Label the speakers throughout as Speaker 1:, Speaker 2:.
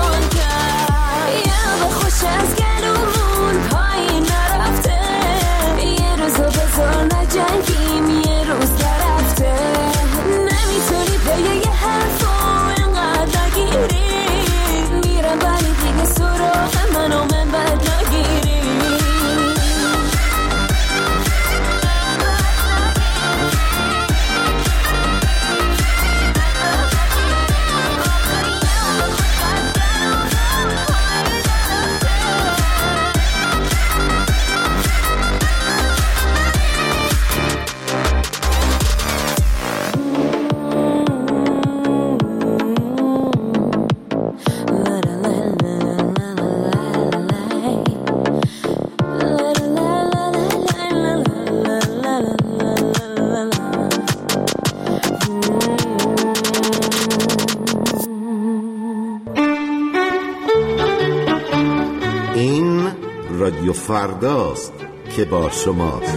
Speaker 1: جون کرد. یه خوش از گلومون پایین نرفته، یه روزو بذار نجنگیم یه روز نرفته. نمیتونی به یه حرفو اینقدر نگیری، میرم ولی دیگه سراغ منو من بد نگیری.
Speaker 2: رادیو فرداست که با شماست.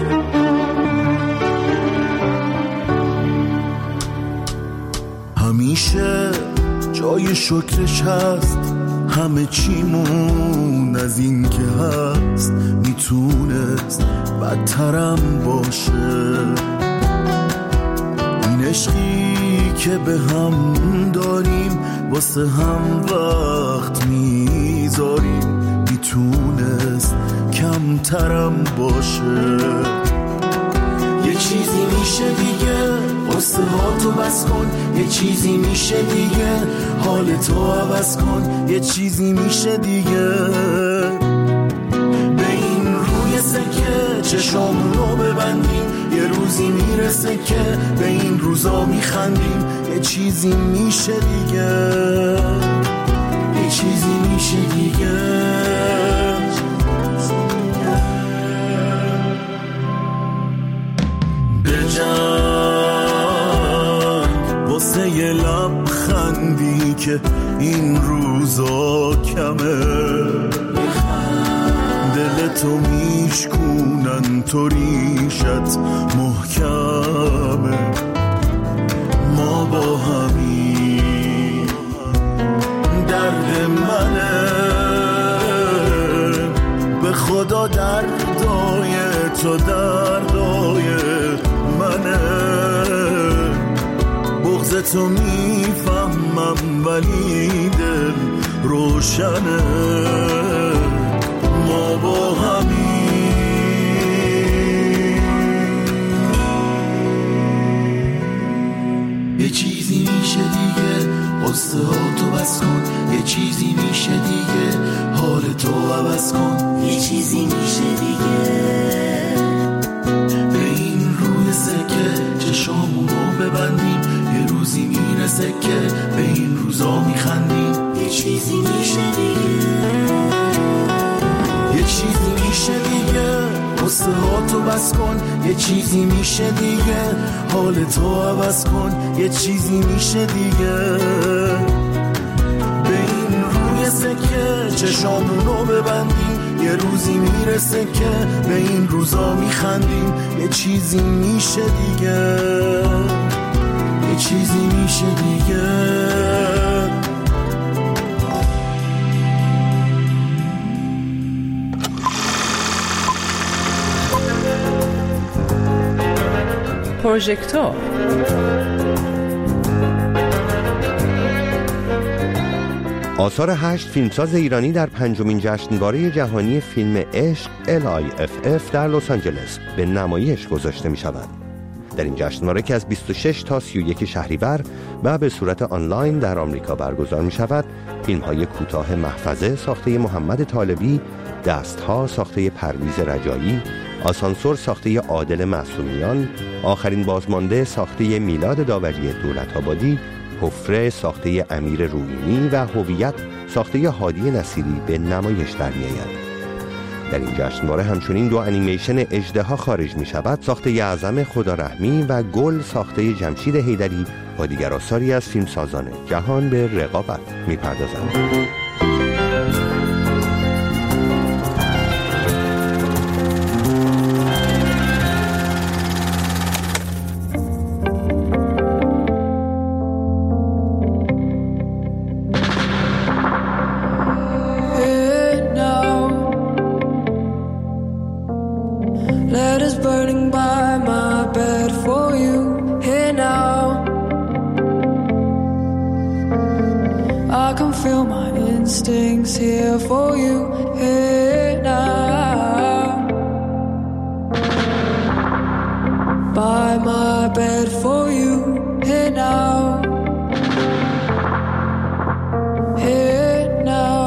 Speaker 3: همیشه جای شکرش هست، همه چیمون از این که هست میتونست بدترم باشه. این عشقی که به هم داریم واسه هم وقت میذاریم میتونست کمترم باشه. یه چیزی میشه دیگه قصه ها تو بس کن، یه چیزی میشه دیگه حال تو عوض کن، یه چیزی میشه دیگه. به این روی سکه چشامونو ببندیم، یه روزی میرسه که به این روزا میخندیم. یه چیزی میشه دیگه، یه چیزی میشه دیگه. واسه یه لبخندی که این روزا کمه، دلتو میشکونن تو ریشت محکمه. ما با همین درد منه، به خدا دردای تو دردای منه. بغضتو میفهمم ولی دل روشنه. ما با همین یه چیزی میشه دیگه قصه ها تو بس کن، یه چیزی میشه دیگه حال تو عوض کن، یه چیزی میشه دیگه. به این روی سکه چشامونو ببندیم، یه روزی میرسه که به این روزا میخندیم. یه چیزی میشه دیگه، یه چیزی میشه دیگه قصه ها تو بس کن، یه چیزی میشه دیگه حال تو عوض کن، یه چیزی میشه دیگه. به این روی سکه چشامونو ببندیم، یه روزی میرسه که به این روزا میخندیم. یه چیزی میشه دیگه، یه چیزی میشه دیگه.
Speaker 4: پروژکتور
Speaker 5: آثار 8 فیلمساز ایرانی در 5مین جشنواره جهانی فیلم عشق LIFF در لس آنجلس به نمایش گذاشته می شود. در این جشنواره که از 26 تا 31 شهریور و به صورت آنلاین در آمریکا برگزار می شود، فیلم های کوتاه محفظه ساخته محمد طالبی، دستها ساخته پرویز رجایی، آسانسور ساخته عادل معصومیان، آخرین بازمانده ساخته میلاد داوری دولت‌آبادی، حفره ساخته امیر رویینی و هویت ساخته هادی نصیری به نمایش در می‌آید. در این جشنواره همچنین 2 انیمیشن اژدها خارج می شود ساخته اعظم خدا رحمی و گل ساخته جمشید حیدری با دیگر آثاری از فیلمسازان جهان به رقابت می پردازند.
Speaker 6: instincts here for you, here now. By my bed for you, here now. Here now.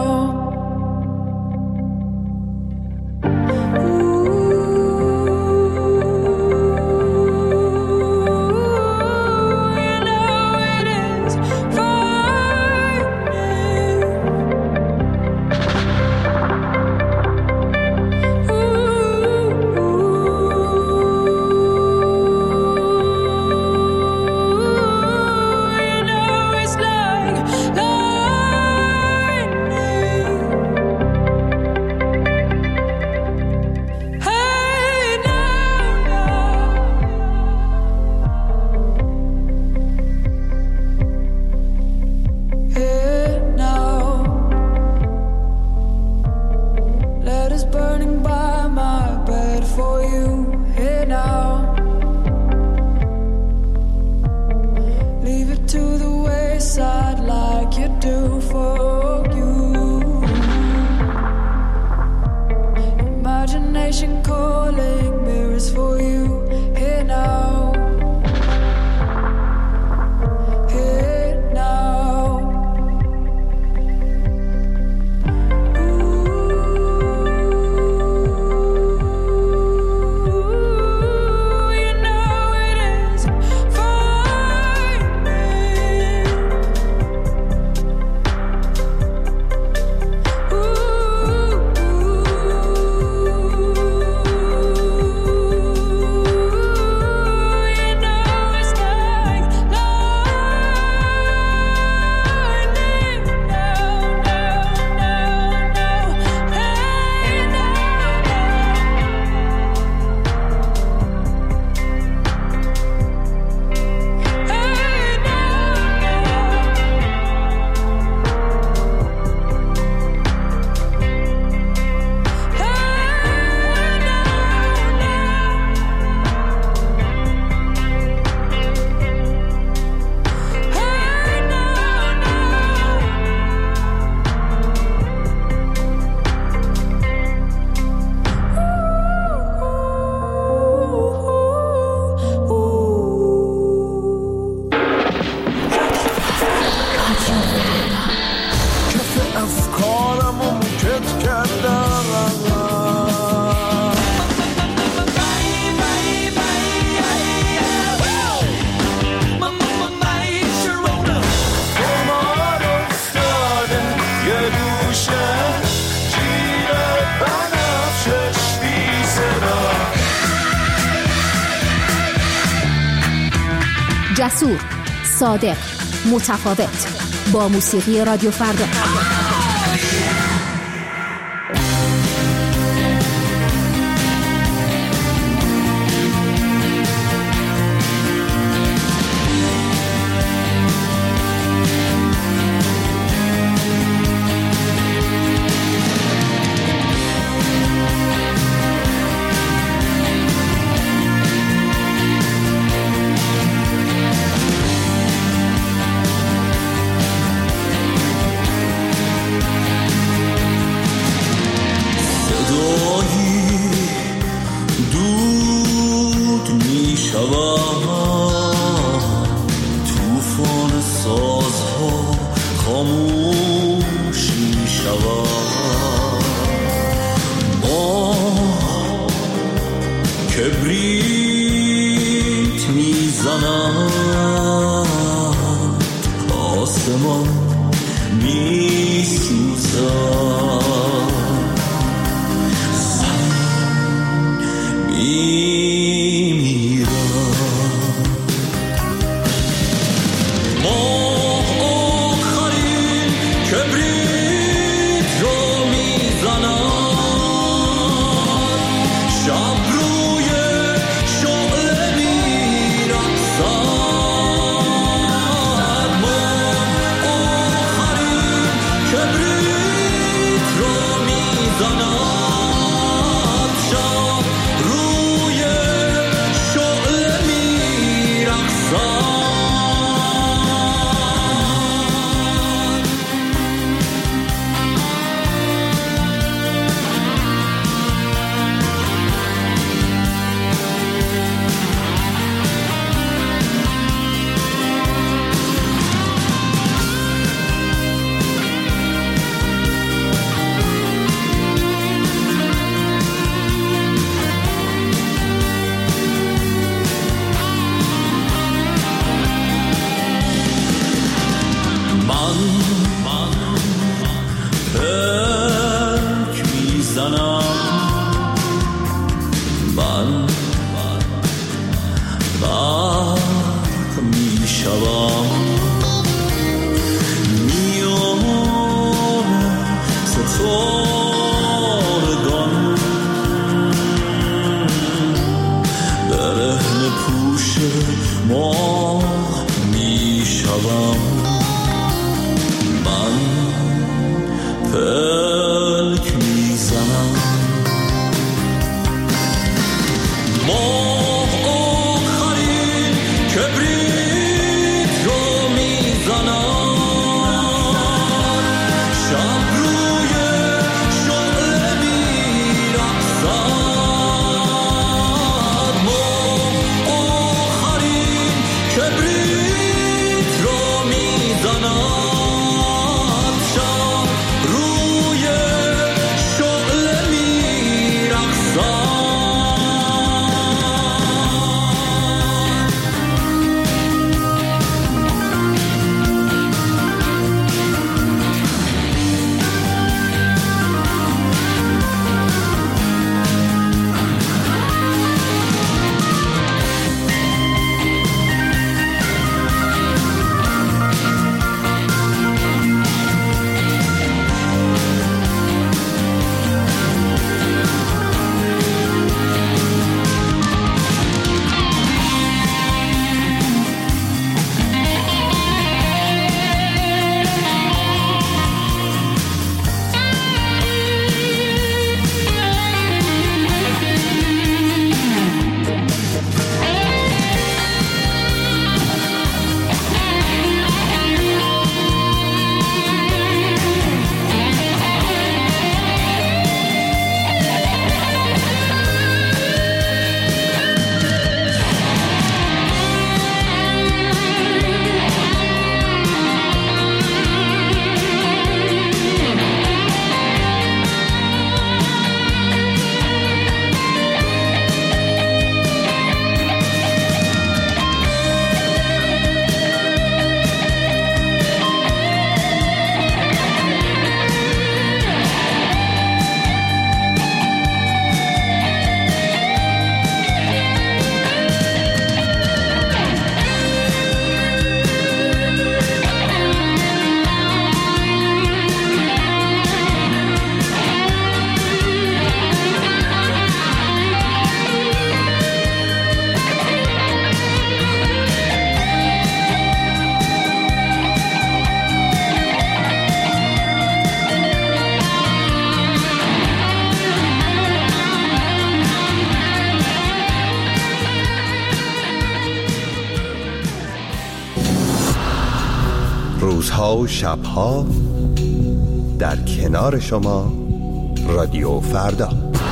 Speaker 7: جسور، صادق، متفاوت، با موسیقی رادیو فردا.
Speaker 5: روزها و شبها در کنار شما رادیو فردا.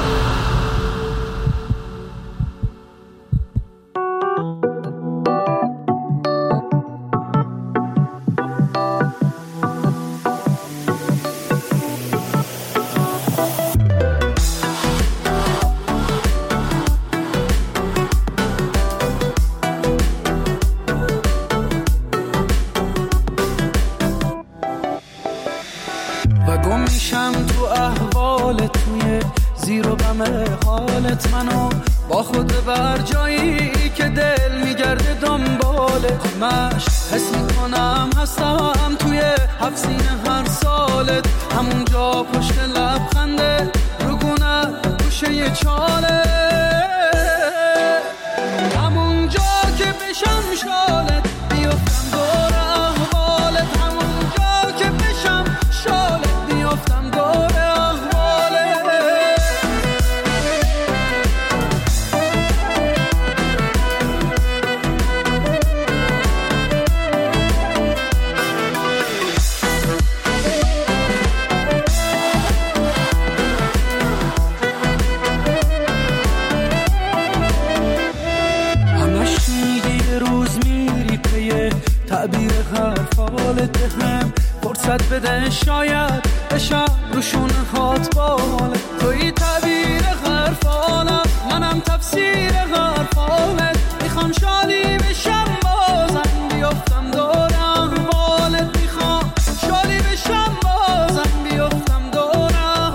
Speaker 8: منو با خود بر جایی که دل میگرده دنبالت مش حس میکنم هستم توی حفظین هر سالت همونجا پشت لبخنده روگونه گوشه چاله همونجا که بشم شالت بیفتم دور احوالت همونجا که بشم شالت بیفتم دور فرصت بده شاید بشم روشون هات باله توی تعبیر حرفانم منم تفسیر حرفانت میخوام شالی بشم بازم بیفتم دور احوالت میخوام شالی بشم بازم بیفتم دور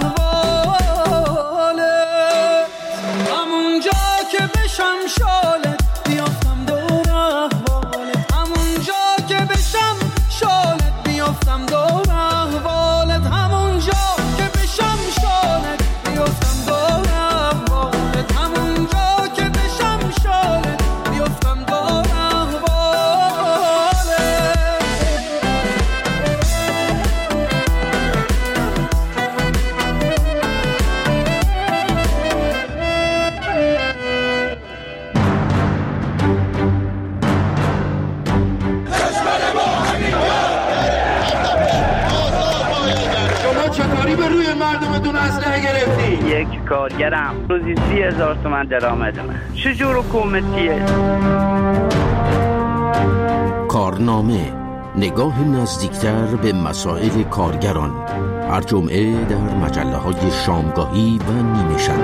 Speaker 8: احوالت همونجا که بشم شالت بیفتم دور احوالت همونجا که بشم شالت بیفتم دور احوالت همونجا که بشم شالت بیفتم دور احوالت همونجا که بشم شالت بیفتم دور
Speaker 9: یک کارگرم روزی 30,000 تومان درآمدمه. چجور حکومتیه؟
Speaker 10: کارنامه، نگاه نزدیکتر به مسائل کارگران، هر جمعه در مجله‌های شامگاهی و نیمه شب.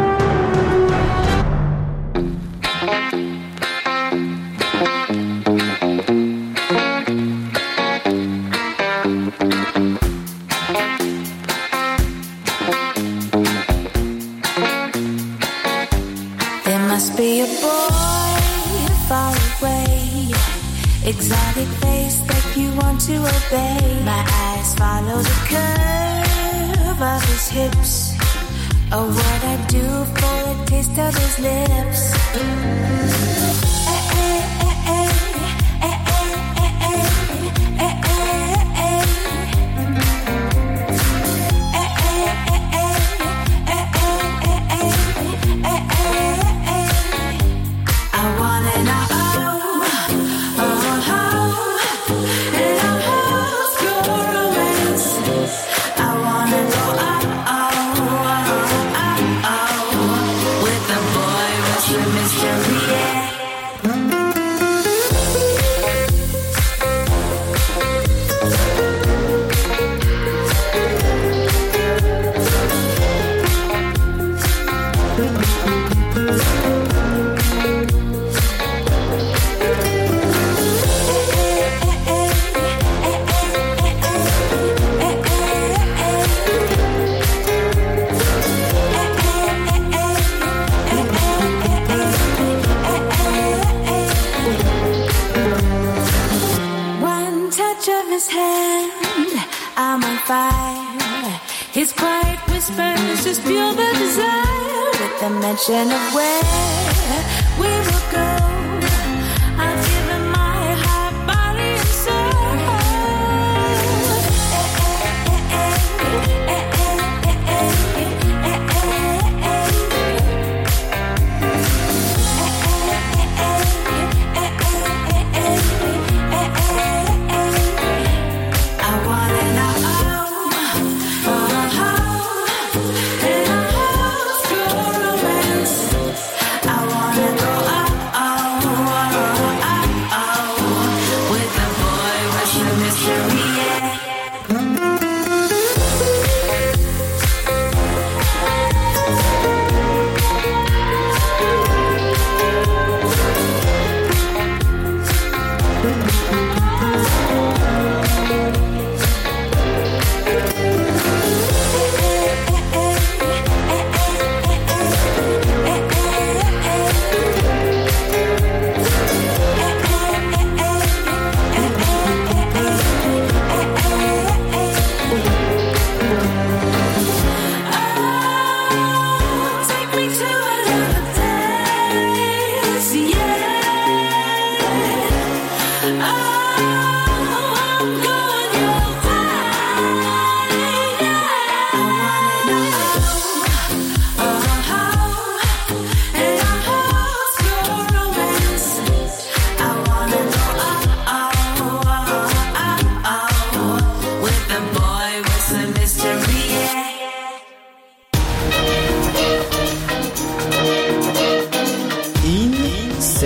Speaker 1: Exotic face that you want to obey. My eyes follow the curve of his hips. Oh, what I do for a taste of his lips. His quiet whispers just fuel the desire. With the mention of where we will go, I've given my heart, body, and soul. I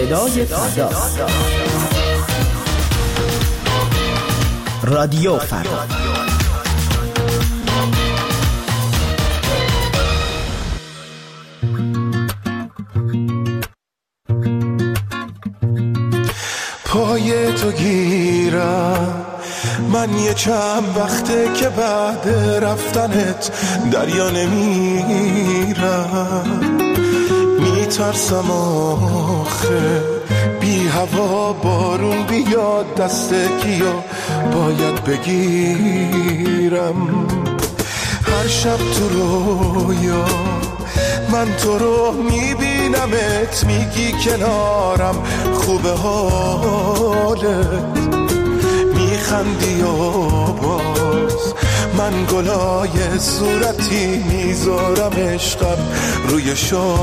Speaker 11: صدای فردا. رادیو فردا.
Speaker 3: پای تو گیرم من یه چند وقته که بعد رفتنت دریا نمیرم، میترسم آخه بی هوا بارون بیاد دست کیو باید بگیرم. هر شب تو رویا من تو رو میبینمت، میگی کنارم خوبه حالت، میخندی و باز من گلای صورتی میذارم عشقم روی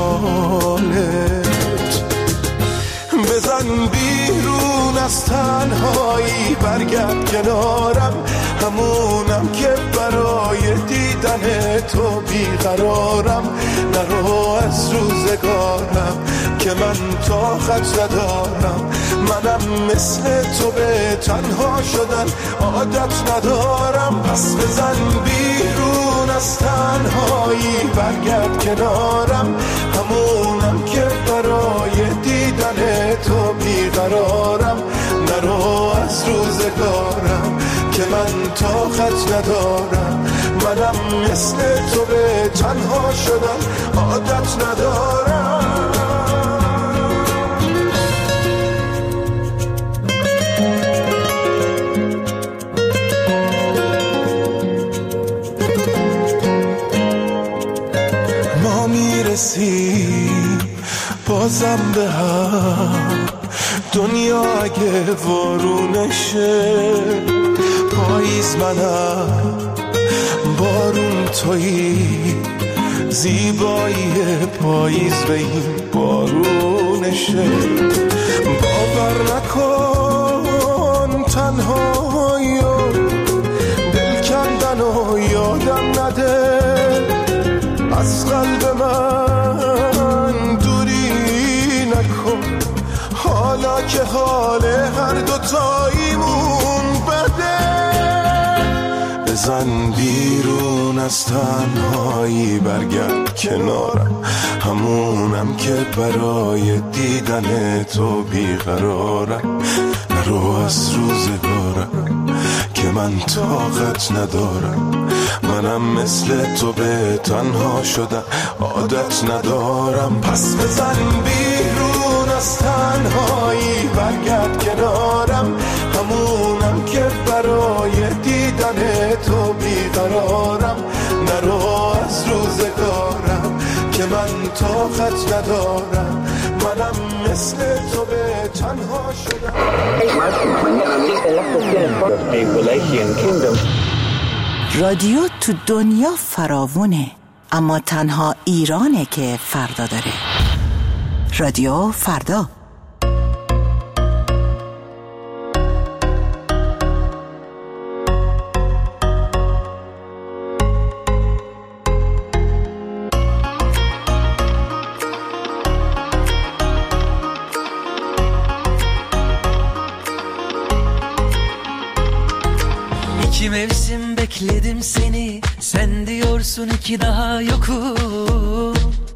Speaker 3: شالت. بزن بیرون از تنهایی برگرد کنارم، همونم که برای دیدن تو بیقرارم. نرو از روزگارم که من طاقت ندارم، منم مثل تو به تنها شدن عادت ندارم. پس بزن بیرون از تنهایی برگرد کنارم، همونم که برای دیدن تو بیقرارم. نرو از روزگارم که من طاقت ندارم، منم مثل تو به تنها شدن عادت ندارم. ما میرسیم بازم به هم، دنیا اگه وارونشه پاییز منم بارون تویی، زیبایی پاییز به این بارونشه. باور نکن تنهایی و دل کندن و یادم نده، از قلب من دوری نکن، حالا که حال هر دوتاییمون بده. بزن بیرون از تنهایی برگرد کنارم، همونم که برای دیدن تو بیقرارم. نرو از روزگارم که من طاقت ندارم، منم مثل تو به تنها شدن عادت ندارم. پس بزن بیرون از تنهایی برگرد کنارم، همونم که برای دیدن تو بیقرارم. نرو از روزگارم که من طاقت ندارم، منم مثل تو به تنها شدم.
Speaker 12: رادیو تو دنیا فراوونه، اما تنها ایرانه که فردا داره. رادیو فردا.
Speaker 13: İki mevsim bekledim seni, sen diyorsun ki daha yokum.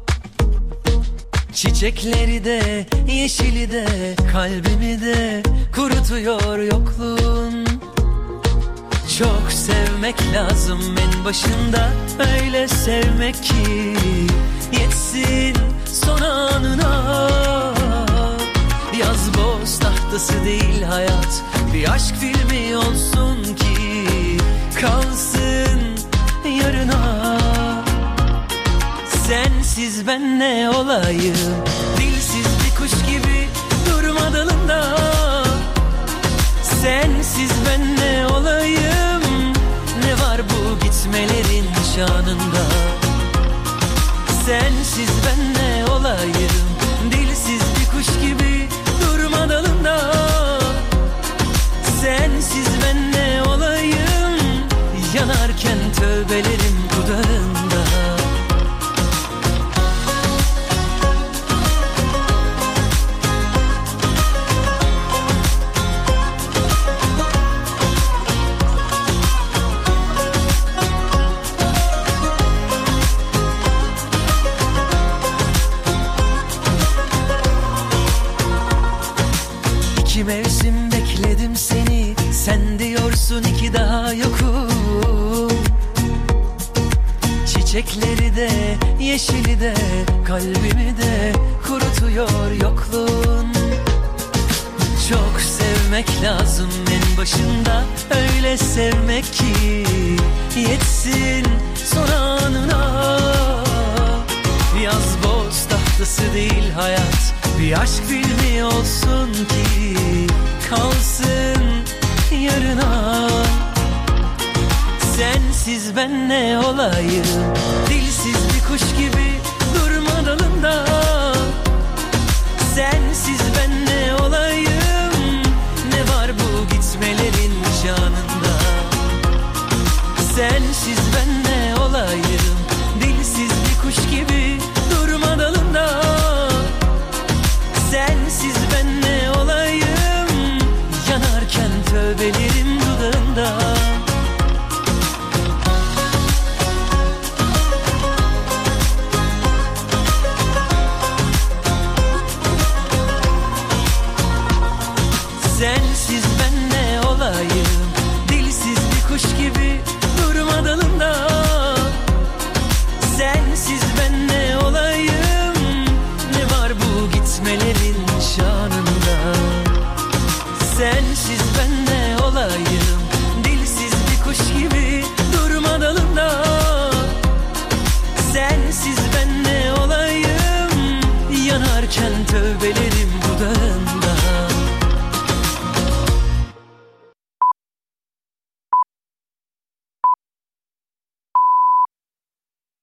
Speaker 13: Çiçekleri de yeşili de kalbimi de kurutuyor yokluğun. Çok sevmek lazım en başında, öyle sevmek ki yetsin son anına. Yaz boz tahtası değil hayat, bir aşk filmi olsun ki kalsın yarına. Sensiz ben ne olayım, dilsiz bir kuş gibi durma dalında. Sensiz ben ne olayım, ne var bu gitmelerin şanında. Sensiz ben ne olayım, dilsiz bir kuş gibi durma dalında. Sensiz ben ne olayım, yanarken tövbelerim dudağında. Çiçekleri de yeşili de kalbimi de kurutuyor yokluğun. Çok sevmek lazım en başında, öyle sevmek ki yetsin son anına. Yazboz tahtası değil hayat, bir aşk filmi olsun ki kalsın yarına. Sensiz ben ne olayım, dilsiz bir kuş gibi